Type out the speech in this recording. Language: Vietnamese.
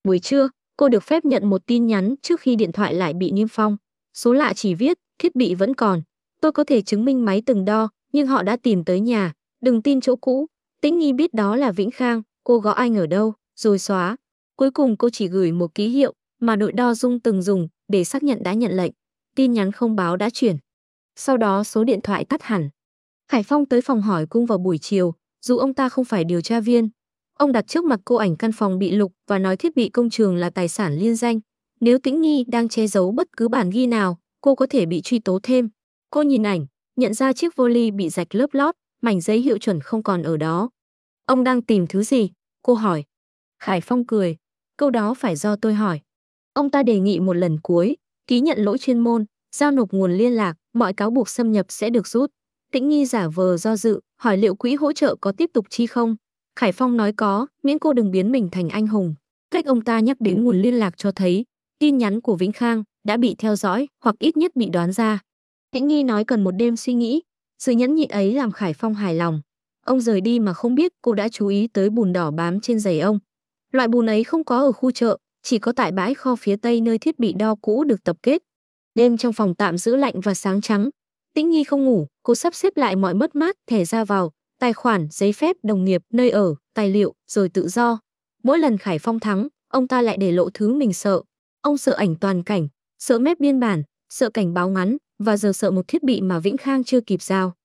Buổi trưa, cô được phép nhận một tin nhắn trước khi điện thoại lại bị niêm phong. Số lạ chỉ viết, thiết bị vẫn còn. Tôi có thể chứng minh máy từng đo, nhưng họ đã tìm tới nhà. Đừng tin chỗ cũ. Tĩnh Nghi biết đó là Vĩnh Khang, cô gõ anh ở đâu, rồi xóa. Cuối cùng cô chỉ gửi một ký hiệu mà đội đo dung từng dùng để xác nhận đã nhận lệnh. Tin nhắn không báo đã chuyển. Sau đó số điện thoại tắt hẳn. Hải Phong tới phòng hỏi cung vào buổi chiều, dù ông ta không phải điều tra viên. Ông đặt trước mặt cô ảnh căn phòng bị lục và nói thiết bị công trường là tài sản liên danh. Nếu Tĩnh Nghi đang che giấu bất cứ bản ghi nào, cô có thể bị truy tố thêm. Cô nhìn ảnh, nhận ra chiếc vali bị rạch lớp lót, mảnh giấy hiệu chuẩn không còn ở đó. Ông đang tìm thứ gì? Cô hỏi. Hải Phong cười. Câu đó phải do tôi hỏi. Ông ta đề nghị một lần cuối, ký nhận lỗi chuyên môn, giao nộp nguồn liên lạc, mọi cáo buộc xâm nhập sẽ được rút. Tĩnh Nghi giả vờ do dự, hỏi liệu quỹ hỗ trợ có tiếp tục chi không. Khải Phong nói có, miễn cô đừng biến mình thành anh hùng. Cách ông ta nhắc đến nguồn liên lạc cho thấy, tin nhắn của Vĩnh Khang đã bị theo dõi hoặc ít nhất bị đoán ra. Tĩnh Nghi nói cần một đêm suy nghĩ, sự nhẫn nhịn ấy làm Khải Phong hài lòng. Ông rời đi mà không biết cô đã chú ý tới bùn đỏ bám trên giày ông. Loại bùn ấy không có ở khu chợ, chỉ có tại bãi kho phía tây nơi thiết bị đo cũ được tập kết. Đêm trong phòng tạm giữ lạnh và sáng trắng. Tĩnh Nghi không ngủ, cô sắp xếp lại mọi mất mát, thẻ ra vào, tài khoản, giấy phép, đồng nghiệp, nơi ở, tài liệu, rồi tự do. Mỗi lần Khải Phong thắng, ông ta lại để lộ thứ mình sợ. Ông sợ ảnh toàn cảnh, sợ mép biên bản, sợ cảnh báo ngắn, và giờ sợ một thiết bị mà Vĩnh Khang chưa kịp giao.